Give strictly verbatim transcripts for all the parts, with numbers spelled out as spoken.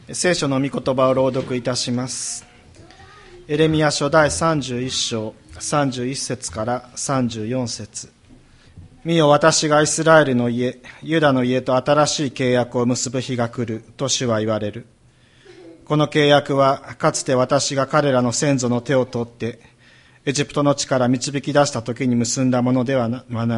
聖書の御言葉を朗読いたします。エレミヤ書第さんじゅういっ章さんじゅういっ節からさんじゅうよん節。見よ、私がイスラエルの家、ユダの家と新しい契約を結ぶ日が来ると主は言われる。この契約はかつて私が彼らの先祖の手を取ってエジプトの地から導き出した時に結んだものではない。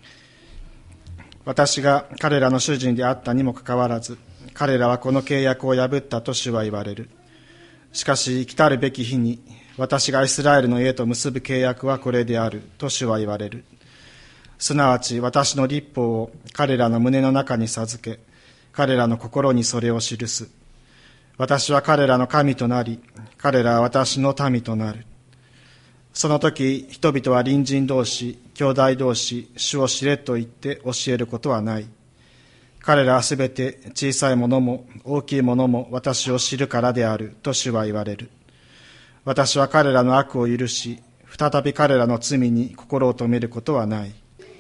私が彼らの主人であったにもかかわらず、彼らはこの契約を破ったと主は言われる。しかし来たるべき日に私がイスラエルの家と結ぶ契約はこれであると主は言われる。すなわち私の律法を彼らの胸の中に授け、彼らの心にそれを記す。私は彼らの神となり、彼らは私の民となる。その時人々は隣人同士、兄弟同士、主を知れと言って教えることはない。彼らはすべて小さいものも大きいものも私を知るからであると主は言われる。私は彼らの悪を許し、再び彼らの罪に心を留めることはない。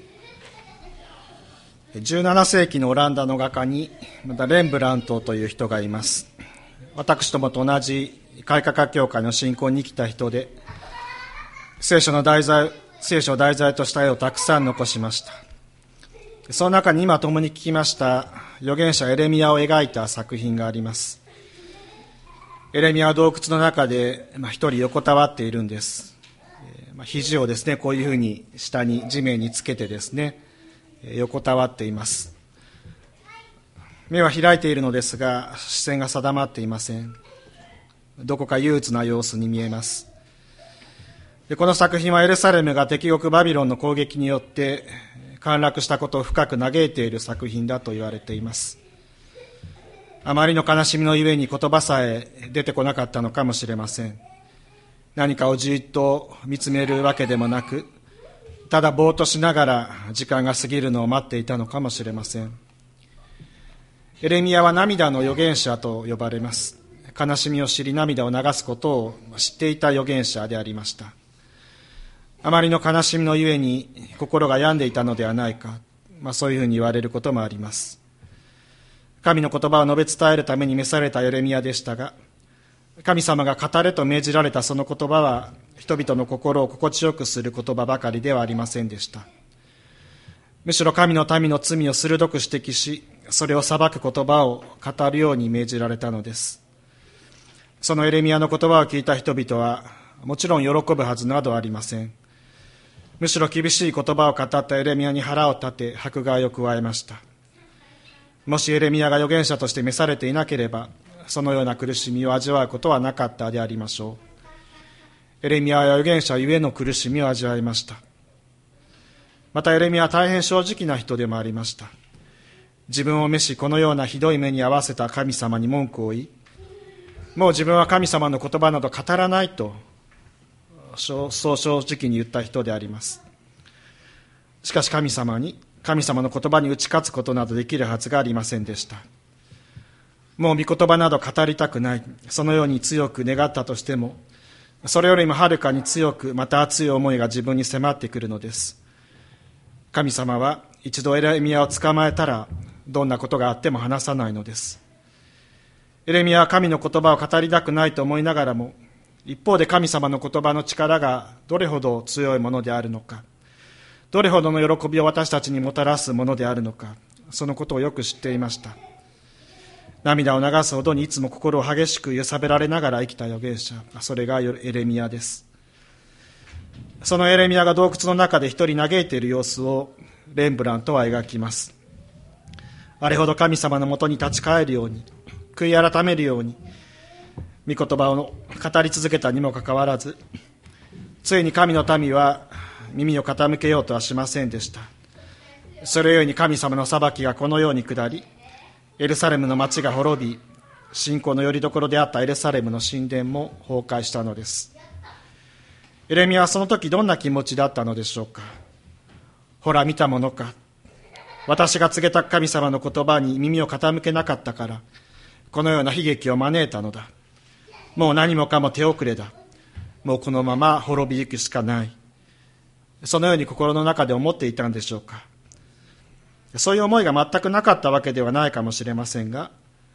じゅうなな世紀のオランダの画家にまたレンブラントという人がいます。私どもと同じ改革家協会の信仰に来た人で、聖書の題材、聖書を題材とした絵をたくさん残しました。その中に今共に聞きました預言者エレミヤを描いた作品があります。エレミヤは洞窟の中でまあ、一人横たわっているんです。えーまあ、肘をですねこういうふうに下に地面につけてですね横たわっています。目は開いているのですが視線が定まっていません。どこか憂鬱な様子に見えます。でこの作品はエルサレムが敵国バビロンの攻撃によって陥落したことを深く嘆いている作品だと言われています。あまりの悲しみのゆえに言葉さえ出てこなかったのかもしれません。何かをじっと見つめるわけでもなく、ただぼーっとしながら時間が過ぎるのを待っていたのかもしれません。エレミヤは涙の預言者と呼ばれます。悲しみを知り涙を流すことを知っていた預言者でありました。あまりの悲しみのゆえに心が病んでいたのではないか、まあ、そういうふうに言われることもあります。神の言葉を述べ伝えるために召されたエレミヤでしたが、神様が語れと命じられたその言葉は人々の心を心地よくする言葉ばかりではありませんでした。むしろ神の民の罪を鋭く指摘し、それを裁く言葉を語るように命じられたのです。そのエレミヤの言葉を聞いた人々はもちろん喜ぶはずなどありません。むしろ厳しい言葉を語ったエレミヤに腹を立て迫害を加えました。もしエレミヤが預言者として召されていなければ、そのような苦しみを味わうことはなかったでありましょう。エレミヤは預言者ゆえの苦しみを味わいました。またエレミヤは大変正直な人でもありました。自分を召しこのようなひどい目に遭わせた神様に文句を言い、もう自分は神様の言葉など語らないとそう正直に言った人であります。しかし神様に神様の言葉に打ち勝つことなどできるはずがありませんでした。もう御言葉など語りたくない、そのように強く願ったとしても、それよりもはるかに強くまた熱い思いが自分に迫ってくるのです。神様は一度エレミヤを捕まえたらどんなことがあっても離さないのです。エレミヤは神の言葉を語りたくないと思いながらも、一方で神様の言葉の力がどれほど強いものであるのか、どれほどの喜びを私たちにもたらすものであるのか、そのことをよく知っていました。涙を流すほどにいつも心を激しく揺さぶられながら生きた預言者、それがエレミヤです。そのエレミヤが洞窟の中で一人嘆いている様子をレンブラントは描きます。あれほど神様のもとに立ち返るように、悔い改めるように御言葉を語り続けたにもかかわらず、ついに神の民は耳を傾けようとはしませんでした。それゆえに神様の裁きがこのように下り、エルサレムの町が滅び、信仰の拠り所であったエルサレムの神殿も崩壊したのです。エレミヤはその時どんな気持ちだったのでしょうか。ほら見たものか、私が告げた神様の言葉に耳を傾けなかったからこのような悲劇を招いたのだ。もう何もかも手遅れだ。もうこのまま滅びゆくしかない。そのように心の中で思っていたんでしょうか。そういう思いが全くなかったわけではないかもしれませんが、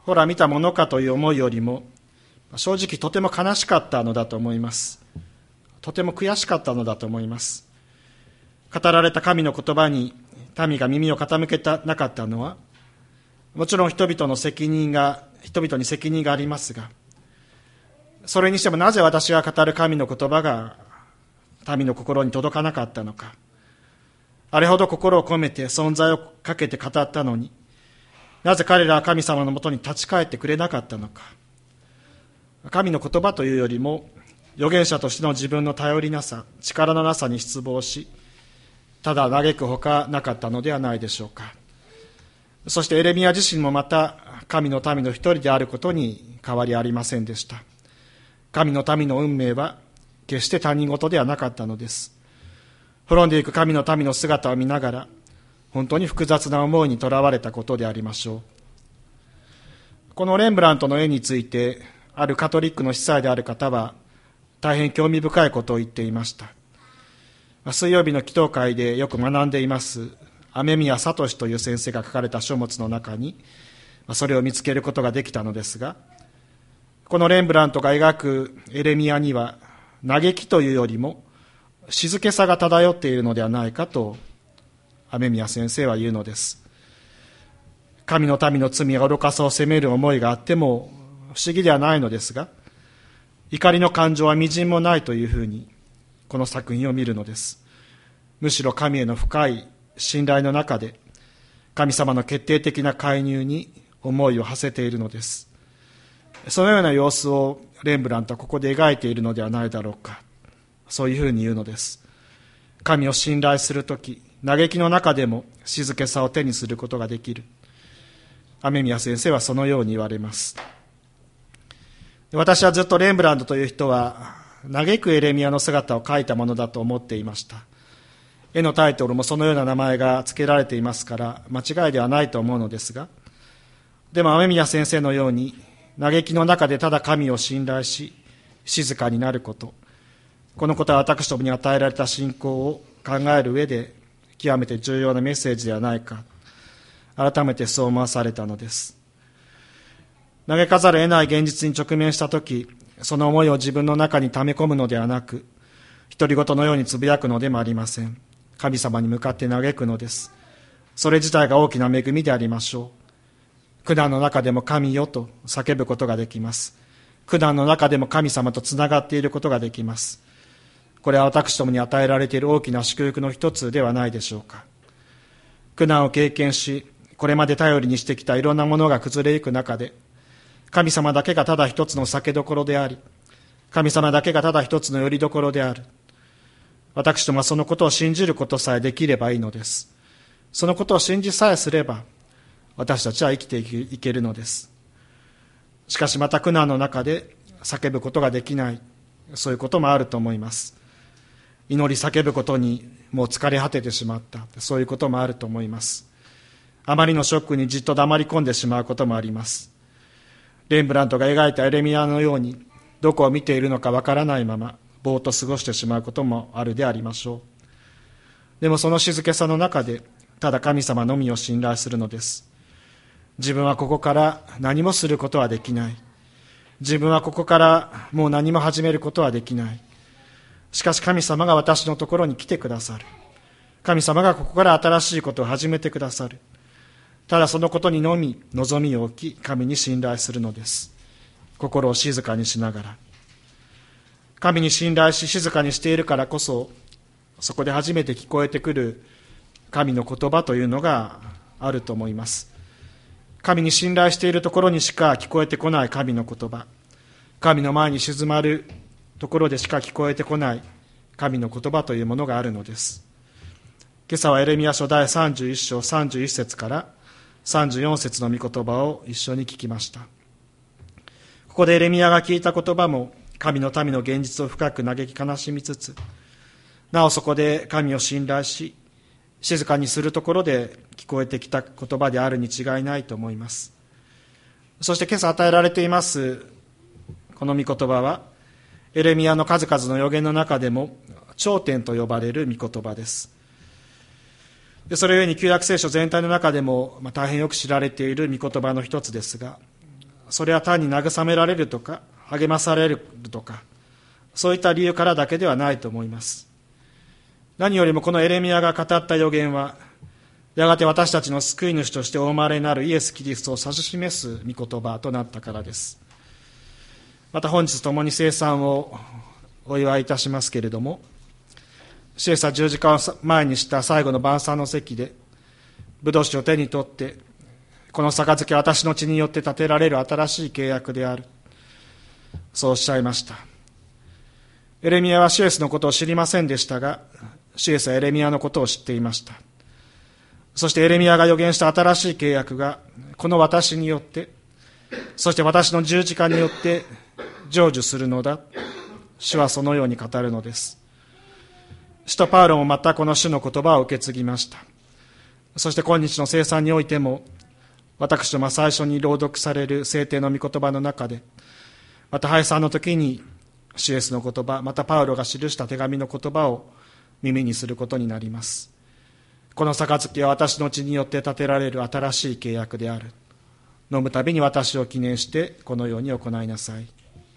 ほら見たものかという思いよりも、正直とても悲しかったのだと思います。とても悔しかったのだと思います。語られた神の言葉に民が耳を傾けたなかったのは、もちろん人々の責任が、人々に責任がありますが、それにしてもなぜ私が語る神の言葉が民の心に届かなかったのか。あれほど心を込めて存在をかけて語ったのに、なぜ彼らは神様のもとに立ち返ってくれなかったのか。神の言葉というよりも、預言者としての自分の頼りなさ、力のなさに失望し、ただ嘆くほかなかったのではないでしょうか。そしてエレミヤ自身もまた神の民の一人であることに変わりありませんでした。神の民の運命は決して他人事ではなかったのです。滅んでいく神の民の姿を見ながら、本当に複雑な思いにとらわれたことでありましょう。このレンブラントの絵について、あるカトリックの司祭である方は、大変興味深いことを言っていました。水曜日の祈祷会でよく学んでいます、雨宮聡という先生が書かれた書物の中に、それを見つけることができたのですが、このレンブラントが描くエレミヤには、嘆きというよりも、静けさが漂っているのではないかと、雨宮先生は言うのです。神の民の罪や愚かさを責める思いがあっても不思議ではないのですが、怒りの感情はみじんもないというふうに、この作品を見るのです。むしろ神への深い信頼の中で、神様の決定的な介入に思いを馳せているのです。そのような様子をレンブラントはここで描いているのではないだろうか。そういうふうに言うのです。神を信頼するとき、嘆きの中でも静けさを手にすることができる。雨宮先生はそのように言われます。私はずっとレンブラントという人は嘆くエレミヤの姿を描いたものだと思っていました。絵のタイトルもそのような名前が付けられていますから間違いではないと思うのですが、でも雨宮先生のように嘆きの中でただ神を信頼し静かになること、このことは私どもに与えられた信仰を考える上で極めて重要なメッセージではないか、改めてそう思わされたのです。嘆かざるを得ない現実に直面したとき、その思いを自分の中に溜め込むのではなく、独り言のようにつぶやくのでもありません。神様に向かって嘆くのです。それ自体が大きな恵みでありましょう。苦難の中でも神よと叫ぶことができます。苦難の中でも神様とつながっていることができます。これは私どもに与えられている大きな祝福の一つではないでしょうか。苦難を経験し、これまで頼りにしてきたいろんなものが崩れゆく中で、神様だけがただ一つの酒どころであり、神様だけがただ一つの拠り所である。私どもはそのことを信じることさえできればいいのです。そのことを信じさえすれば、私たちは生きていけるのです。しかしまた苦難の中で叫ぶことができない、そういうこともあると思います。祈り叫ぶことにもう疲れ果ててしまった、そういうこともあると思います。あまりのショックにじっと黙り込んでしまうこともあります。レンブラントが描いたエレミヤのように、どこを見ているのかわからないままぼーっと過ごしてしまうこともあるでありましょう。でもその静けさの中でただ神様のみを信頼するのです。自分はここから何もすることはできない。自分はここからもう何も始めることはできない。しかし神様が私のところに来てくださる。神様がここから新しいことを始めてくださる。ただそのことにのみ望みを置き、神に信頼するのです。心を静かにしながら。神に信頼し静かにしているからこそ、そこで初めて聞こえてくる神の言葉というのがあると思います。神に信頼しているところにしか聞こえてこない神の言葉、神の前に静まるところでしか聞こえてこない神の言葉というものがあるのです。今朝はエレミヤ書第さんじゅういっ章さんじゅういち節からさんじゅうよん節の御言葉を一緒に聞きました。ここでエレミヤが聞いた言葉も神の民の現実を深く嘆き悲しみつつ、なおそこで神を信頼し静かにするところで聞こえてきた言葉であるに違いないと思います。そして今朝与えられていますこの御言葉は、エレミヤの数々の預言の中でも頂点と呼ばれる御言葉です。でそれゆえに旧約聖書全体の中でも、まあ、大変よく知られている御言葉の一つですが、 それは単に慰められるとか励まされるとか、そういった理由からだけではないと思います。何よりもこのエレミヤが語った預言は、やがて私たちの救い主としてお生まれになるイエス・キリストを指し示す御言葉となったからです。また本日共に聖餐をお祝いいたしますけれども、主イエスは十字架を前にした最後の晩餐の席で、ブドウ酒を手に取って、この杯は私の血によって立てられる新しい契約である。そうおっしゃいました。エレミヤは主イエスのことを知りませんでしたが、主イエスはエレミヤのことを知っていました。そしてエレミヤが預言した新しい契約が、この私によって、そして私の十字架によって成就するのだ。主はそのように語るのです。使徒パウロもまたこの主の言葉を受け継ぎました。そして今日の聖餐においても、私ども最初に朗読される聖典の御言葉の中で、また拝賛の時に主イエスの言葉、またパウロが記した手紙の言葉を耳にすることになります。この杯は私の血によって立てられる新しい契約である。飲むたびに私を記念してこのように行いなさい。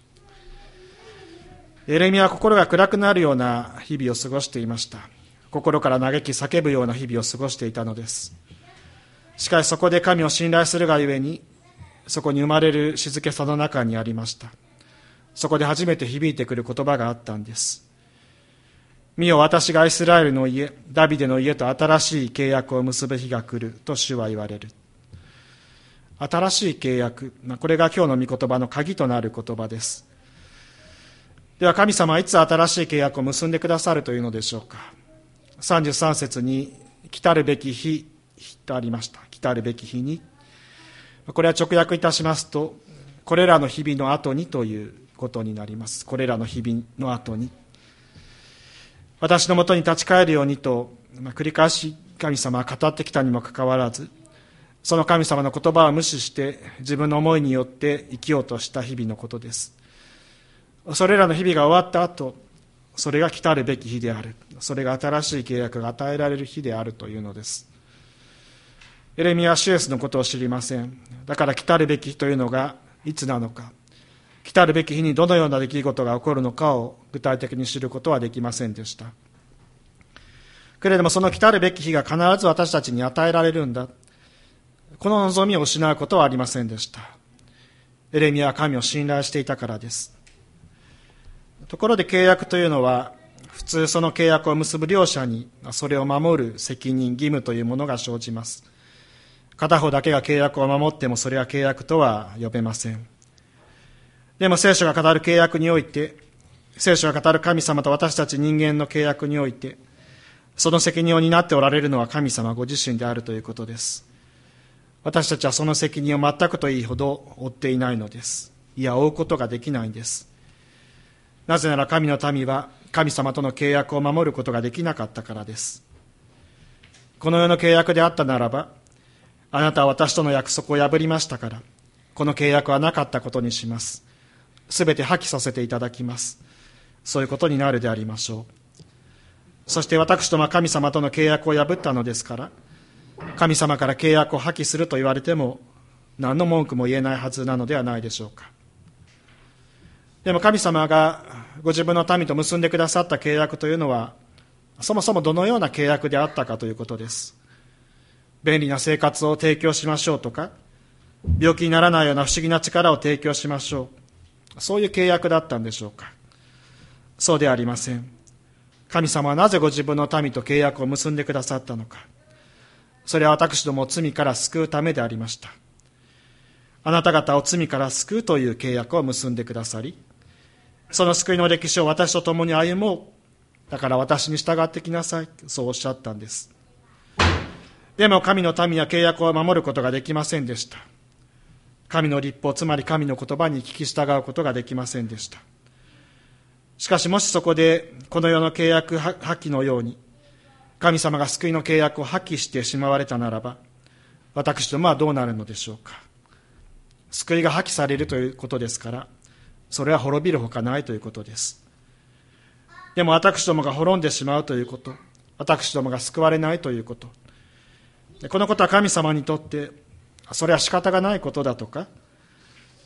エレミヤは心が暗くなるような日々を過ごしていました。心から嘆き叫ぶような日々を過ごしていたのです。しかしそこで神を信頼するがゆえに、そこに生まれる静けさの中にありました。そこで初めて響いてくる言葉があったんです。見よ、私がイスラエルの家、ダビデの家と新しい契約を結ぶ日が来ると主は言われる。新しい契約、これが今日の御言葉の鍵となる言葉です。では神様はいつ新しい契約を結んでくださるというのでしょうか。さんじゅうさん節に来たるべき日とありました。来たるべき日に、これは直訳いたしますと、これらの日々の後にということになります。これらの日々の後に、私のもとに立ち返るようにと、まあ、繰り返し神様は語ってきたにもかかわらず、その神様の言葉を無視して自分の思いによって生きようとした日々のことです。それらの日々が終わった後、それが来たるべき日である。それが新しい契約が与えられる日であるというのです。エレミヤは主イエスのことを知りません。だから来たるべき日というのがいつなのか、来たるべき日にどのような出来事が起こるのかを具体的に知ることはできませんでした。けれどもその来たるべき日が必ず私たちに与えられるんだ。この望みを失うことはありませんでした。エレミヤは神を信頼していたからです。ところで契約というのは、普通その契約を結ぶ両者にそれを守る責任、義務というものが生じます。片方だけが契約を守ってもそれは契約とは呼べません。でも聖書が語る契約において、聖書が語る神様と私たち人間の契約において、その責任を担っておられるのは神様ご自身であるということです。私たちはその責任を全くといいほど負っていないのです。いや、負うことができないんです。なぜなら神の民は神様との契約を守ることができなかったからです。この世の契約であったならば、あなたは私との約束を破りましたから、この契約はなかったことにします。すべて破棄させていただきます。そういうことになるでありましょう。そして私とは神様との契約を破ったのですから、神様から契約を破棄すると言われても、何の文句も言えないはずなのではないでしょうか。でも神様がご自分の民と結んでくださった契約というのは、そもそもどのような契約であったかということです。便利な生活を提供しましょうとか、病気にならないような不思議な力を提供しましょう。そういう契約だったんでしょうか。そうではありません。神様はなぜご自分の民と契約を結んでくださったのか。それは私どもを罪から救うためでありました。あなた方を罪から救うという契約を結んでくださり、その救いの歴史を私と共に歩もう。だから私に従ってきなさい。そうおっしゃったんです。でも神の民は契約を守ることができませんでした。神の律法、つまり神の言葉に聞き従うことができませんでした。しかしもしそこでこの世の契約破棄のように神様が救いの契約を破棄してしまわれたならば、私どもはどうなるのでしょうか。救いが破棄されるということですから、それは滅びるほかないということです。でも私どもが滅んでしまうということ、私どもが救われないということ、このことは神様にとってそれは仕方がないことだとか、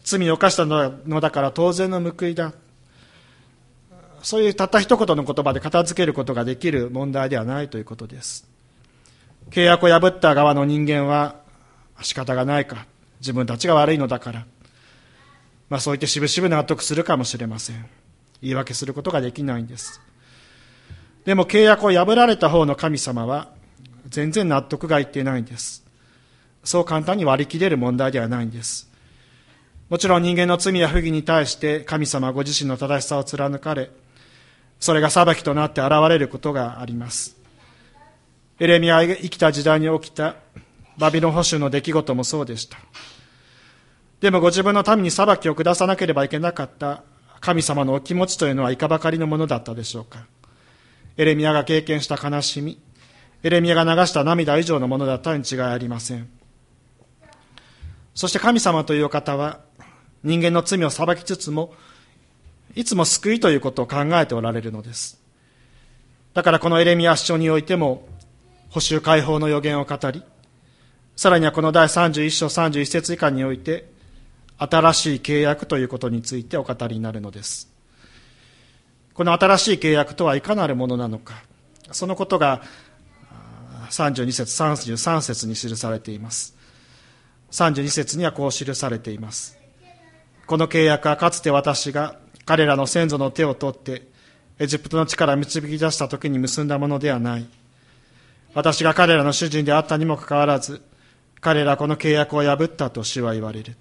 罪を犯したのだから当然の報いだ。そういうたった一言の言葉で片付けることができる問題ではないということです。契約を破った側の人間は仕方がないか、自分たちが悪いのだから、まあそう言ってしぶしぶ納得するかもしれません。言い訳することができないんです。でも契約を破られた方の神様は全然納得がいっていないんです。そう簡単に割り切れる問題ではないんです。もちろん人間の罪や不義に対して神様はご自身の正しさを貫かれ、それが裁きとなって現れることがあります。エレミヤが生きた時代に起きたバビロン捕囚の出来事もそうでした。でもご自分の民に裁きを下さなければいけなかった神様のお気持ちというのはいかばかりのものだったでしょうか。エレミヤが経験した悲しみ、エレミヤが流した涙以上のものだったに違いありません。そして神様というお方は人間の罪を裁きつつもいつも救いということを考えておられるのです。だからこのエレミヤ書においても捕囚解放の予言を語り、さらにはこの第さんじゅういっ章さんじゅういち節以下において新しい契約ということについてお語りになるのです。この新しい契約とはいかなるものなのか、そのことがさんじゅうに節さんじゅうさん節に記されています。さんじゅうに節にはこう記されています。この契約はかつて私が彼らの先祖の手を取ってエジプトの地から導き出した時に結んだものではない。私が彼らの主人であったにもかかわらず、彼らはこの契約を破ったと主は言われる。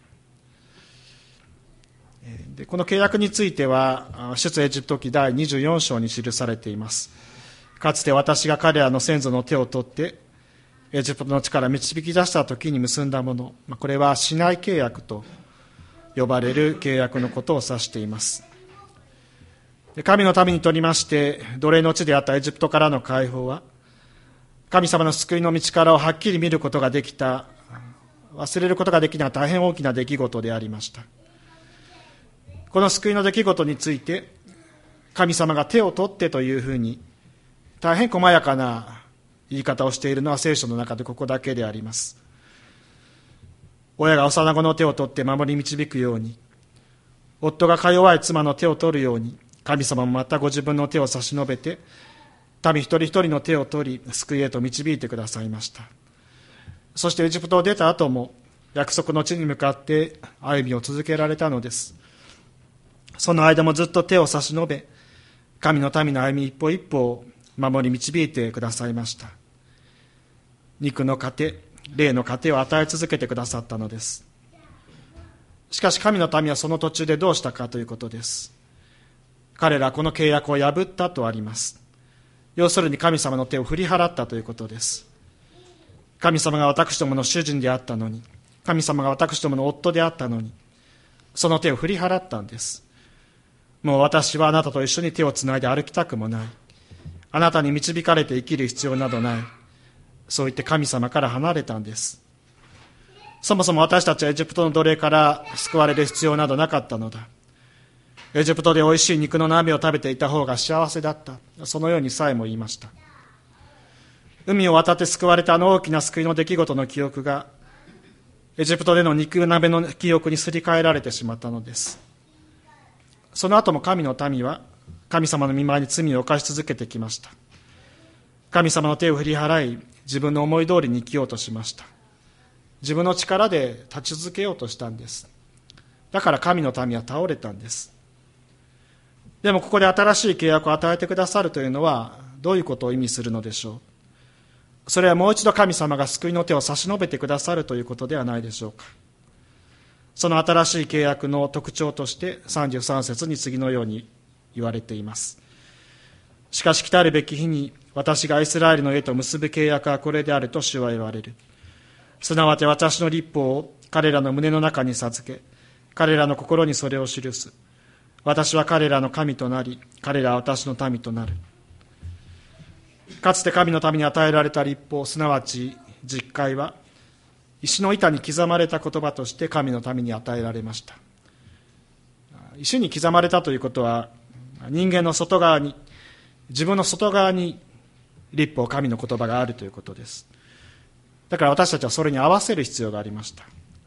でこの契約については出エジプト記だいにじゅうよん章に記されています。かつて私が彼らの先祖の手を取ってエジプトの地から導き出した時に結んだもの、これはシナイ契約と呼ばれる契約のことを指しています。神の民にとりまして奴隷の地であったエジプトからの解放は神様の救いの道からをはっきり見ることができた、忘れることができない大変大きな出来事でありました。この救いの出来事について神様が手を取ってというふうに大変細やかな言い方をしているのは聖書の中でここだけであります。親が幼子の手を取って守り導くように、夫がか弱い妻の手を取るように、神様もまたご自分の手を差し伸べて民一人一人の手を取り救いへと導いてくださいました。そしてエジプトを出た後も約束の地に向かって歩みを続けられたのです。その間もずっと手を差し伸べ、神の民の歩み一歩一歩を守り導いてくださいました。肉の糧、霊の糧を与え続けてくださったのです。しかし神の民はその途中でどうしたかということです。彼らはこの契約を破ったとあります。要するに神様の手を振り払ったということです。神様が私どもの主人であったのに、神様が私どもの夫であったのに、その手を振り払ったんです。もう私はあなたと一緒に手をつないで歩きたくもない。あなたに導かれて生きる必要などない。そう言って神様から離れたんです。そもそも私たちはエジプトの奴隷から救われる必要などなかったのだ。エジプトでおいしい肉の鍋を食べていた方が幸せだった。そのようにさえも言いました。海を渡って救われたあの大きな救いの出来事の記憶がエジプトでの肉鍋の記憶にすり替えられてしまったのです。その後も神の民は神様の御前に罪を犯し続けてきました。神様の手を振り払い、自分の思い通りに生きようとしました。自分の力で立ち続けようとしたんです。だから神の民は倒れたんです。でもここで新しい契約を与えてくださるというのはどういうことを意味するのでしょう。それはもう一度神様が救いの手を差し伸べてくださるということではないでしょうか。その新しい契約の特徴としてさんじゅうさん節に次のように言われています。しかし来たるべき日に私がイスラエルの家と結ぶ契約はこれであると主は言われる。すなわち私の律法を彼らの胸の中に授け、彼らの心にそれを記す。私は彼らの神となり、彼らは私の民となる。かつて神の民に与えられた律法、すなわち実戒は石の板に刻まれた言葉として神の民に与えられました。石に刻まれたということは、人間の外側に、自分の外側に律法、神の言葉があるということです。だから私たちはそれに合わせる必要がありました。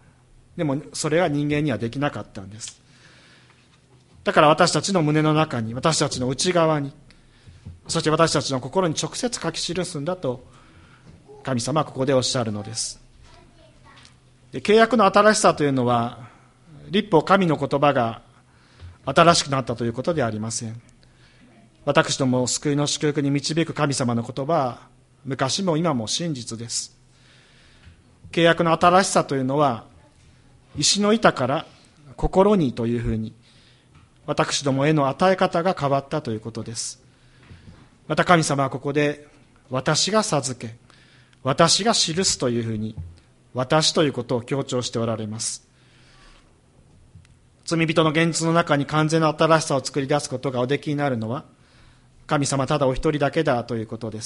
でもそれは人間にはできなかったんです。だから私たちの胸の中に、私たちの内側に、そして私たちの心に直接書き記すんだと神様はここでおっしゃるのです。で、契約の新しさというのは、律法神の言葉が新しくなったということではありません。私どもを救いの祝福に導く神様の言葉は昔も今も真実です。契約の新しさというのは、石の板から心にというふうに私どもへの与え方が変わったということです。また神様はここで私が授け、私が記すというふうに私ということを強調しておられます。罪人の現実の中に完全な新しさを作り出すことがおできになるのは神様ただお一人だけだということです。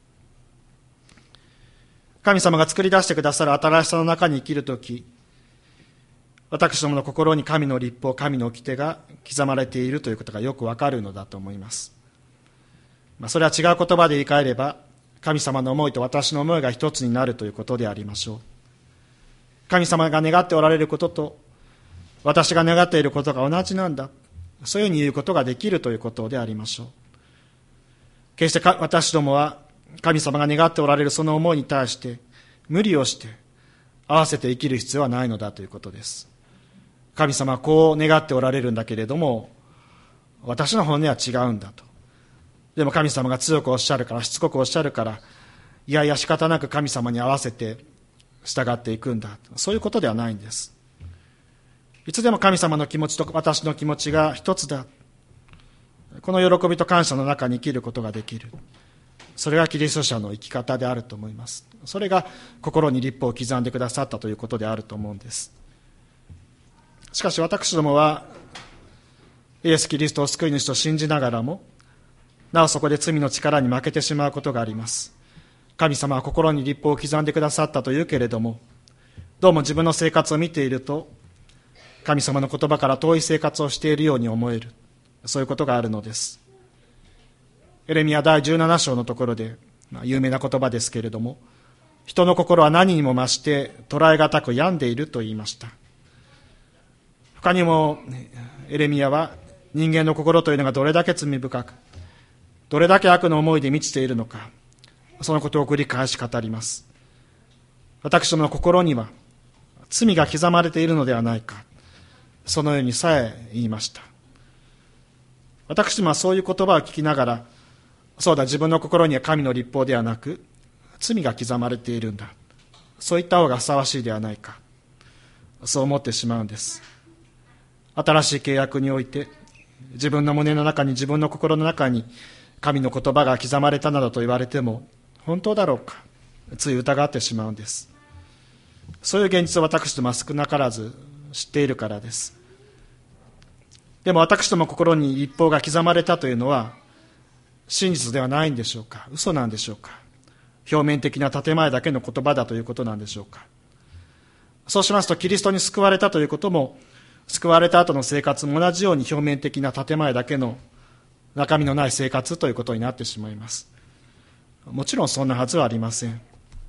神様が作り出してくださる新しさの中に生きるとき、私どもの心に神の律法、神の掟が刻まれているということがよくわかるのだと思います。まあ、それは違う言葉で言い換えれば、神様の思いと私の思いが一つになるということでありましょう。神様が願っておられることと私が願っていることが同じなんだ、そういうふうに言うことができるということでありましょう。決してか私どもは神様が願っておられるその思いに対して無理をして合わせて生きる必要はないのだということです。神様はこう願っておられるんだけれども、私の本音は違うんだと。でも神様が強くおっしゃるから、しつこくおっしゃるから、いやいや仕方なく神様に合わせて従っていくんだ、そういうことではないんです。いつでも神様の気持ちと私の気持ちが一つだ、この喜びと感謝の中に生きることができる、それがキリスト者の生き方であると思います。それが心に律法を刻んでくださったということであると思うんです。しかし私どもはイエス・キリストを救い主と信じながらも、なおそこで罪の力に負けてしまうことがあります。神様は心に律法を刻んでくださったというけれども、どうも自分の生活を見ていると神様の言葉から遠い生活をしているように思える、そういうことがあるのです。エレミヤだいじゅうなな章のところで、まあ、有名な言葉ですけれども、人の心は何にも増して捉えがたく病んでいると言いました。他にもエレミヤは人間の心というのがどれだけ罪深く、どれだけ悪の思いで満ちているのか、そのことを繰り返し語ります。私どもの心には罪が刻まれているのではないか、そのようにさえ言いました。私どもはそういう言葉を聞きながら、そうだ、自分の心には神の律法ではなく罪が刻まれているんだ、そういった方がふさわしいではないか、そう思ってしまうんです。新しい契約において自分の胸の中に、自分の心の中に神の言葉が刻まれたなどと言われても本当だろうか、つい疑ってしまうんです。そういう現実を私どもは少なからず知っているからです。でも私ども心に律法が刻まれたというのは真実ではないんでしょうか、嘘なんでしょうか、表面的な建前だけの言葉だということなんでしょうか。そうしますとキリストに救われたということも、救われた後の生活も同じように表面的な建前だけの中身のない生活ということになってしまいます。もちろんそんなはずはありません。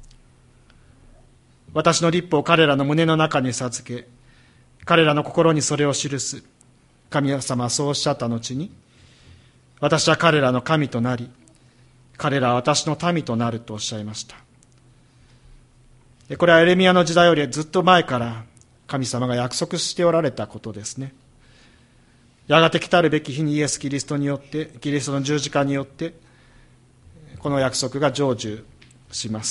私の律法を彼らの胸の中に授け、彼らの心にそれを記す。神様はそうおっしゃった後に、私は彼らの神となり、彼らは私の民となるとおっしゃいました。これはエレミヤの時代よりずっと前から神様が約束しておられたことですね。やがて来たるべき日にイエス・キリストによって、キリストの十字架によってこの約束が成就します。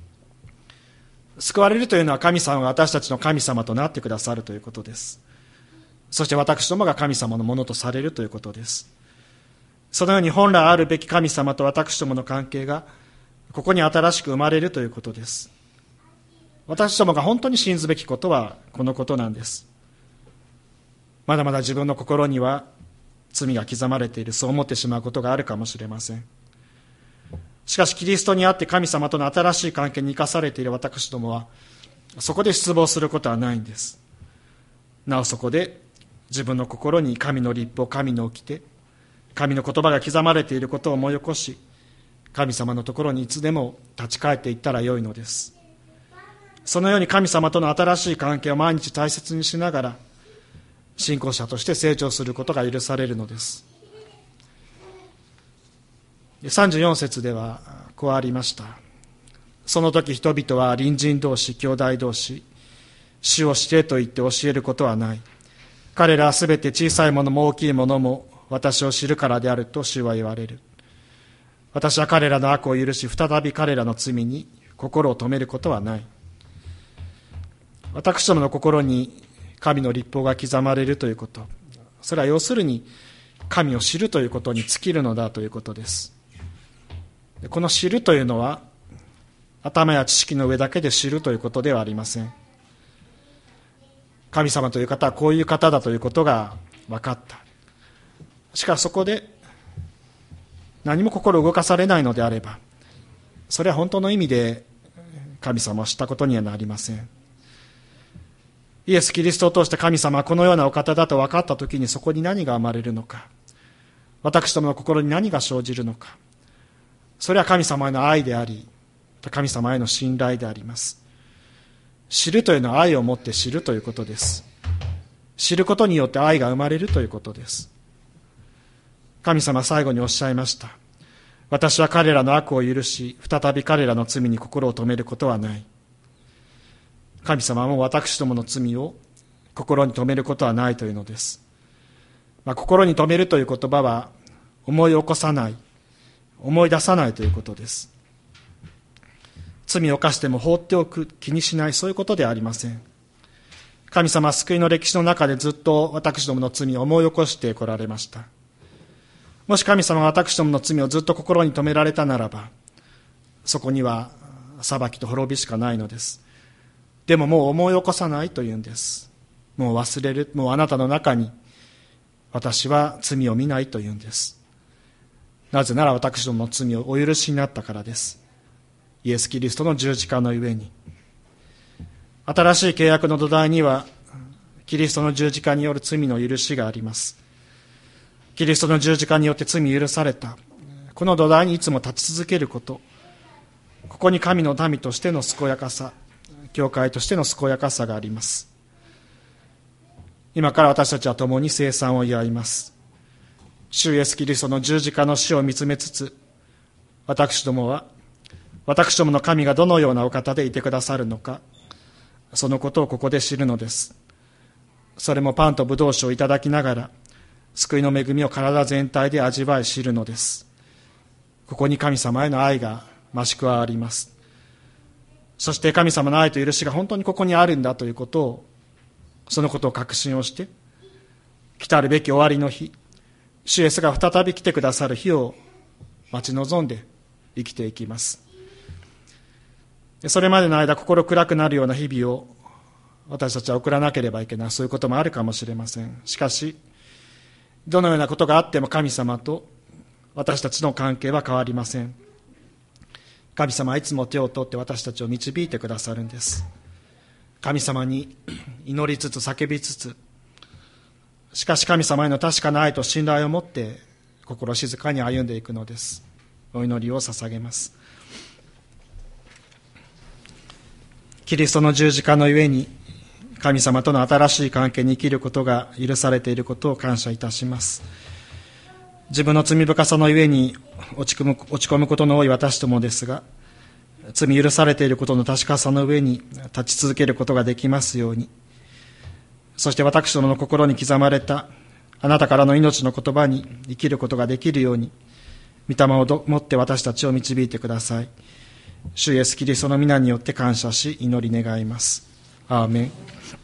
救われるというのは神様が私たちの神様となってくださるということです。そして私どもが神様のものとされるということです。そのように本来あるべき神様と私どもの関係がここに新しく生まれるということです。私どもが本当に信ずべきことはこのことなんです。まだまだ自分の心には罪が刻まれている、そう思ってしまうことがあるかもしれません。しかしキリストにあって神様との新しい関係に生かされている私どもはそこで失望することはないんです。なおそこで自分の心に神の律法、神の掟、神の言葉が刻まれていることを思い起こし、神様のところにいつでも立ち返っていったらよいのです。 そのように神様との新しい関係を毎日大切にしながら信仰者として成長することが許されるのです。さんじゅうよん節ではこうありました。その時人々は隣人同士、兄弟同士、主を知れと言って教えることはない。彼らはすべて小さいものも大きいものも私を知るからであると主は言われる。私は彼らの悪を許し、再び彼らの罪に心を止めることはない。私どもの心に神の律法が刻まれるということ、それは要するに神を知るということに尽きるのだということです。この知るというのは頭や知識の上だけで知るということではありません。神様という方はこういう方だということが分かった。しかしそこで何も心動かされないのであれば、それは本当の意味で神様を知ったことにはなりません。イエス・キリストを通して神様はこのようなお方だと分かったときに、そこに何が生まれるのか、私どもの心に何が生じるのか、それは神様への愛であり、神様への信頼であります。知るというのは愛を持って知るということです。知ることによって愛が生まれるということです。神様は最後におっしゃいました。私は彼らの悪を許し、再び彼らの罪に心を止めることはない。神様はもう私どもの罪を心に留めることはないというのです。まあ、心に留めるという言葉は思い起こさない、思い出さないということです。罪を犯しても放っておく、気にしない、そういうことではありません。神様は救いの歴史の中でずっと私どもの罪を思い起こしてこられました。もし神様が私どもの罪をずっと心に留められたならば、そこには裁きと滅びしかないのです。でももう思い起こさないというんです。もう忘れる、もうあなたの中に私は罪を見ないというんです。なぜなら私どもの罪をお許しになったからです。イエス・キリストの十字架の上に。新しい契約の土台にはキリストの十字架による罪の許しがあります。キリストの十字架によって罪許された、この土台にいつも立ち続けること、ここに神の民としての健やかさ、教会としての健やかさがあります。今から私たちは共に聖餐を祝います。主イエス・キリストの十字架の死を見つめつつ、私どもは私どもの神がどのようなお方でいてくださるのか、そのことをここで知るのです。それもパンとブドウ酒をいただきながら、救いの恵みを体全体で味わい知るのです。ここに神様への愛が増し加わります。そして神様の愛と許しが本当にここにあるんだということを、そのことを確信をして、来たるべき終わりの日、主イエスが再び来てくださる日を待ち望んで生きていきます。それまでの間、心暗くなるような日々を私たちは送らなければいけない、そういうこともあるかもしれません。しかし、どのようなことがあっても神様と私たちの関係は変わりません。神様はいつも手を取って私たちを導いてくださるんです。神様に祈りつつ叫びつつ、しかし神様への確かな愛と信頼を持って心静かに歩んでいくのです。お祈りを捧げます。キリストの十字架のゆえに神様との新しい関係に生きることが許されていることを感謝いたします。自分の罪深さのゆえに落ち込む、落ち込むことの多い私どもですが、罪許されていることの確かさの上に立ち続けることができますように、そして私どもの心に刻まれたあなたからの命の言葉に生きることができるように、御霊を持って私たちを導いてください。主イエスキリストの皆によって感謝し祈り願います。アーメン。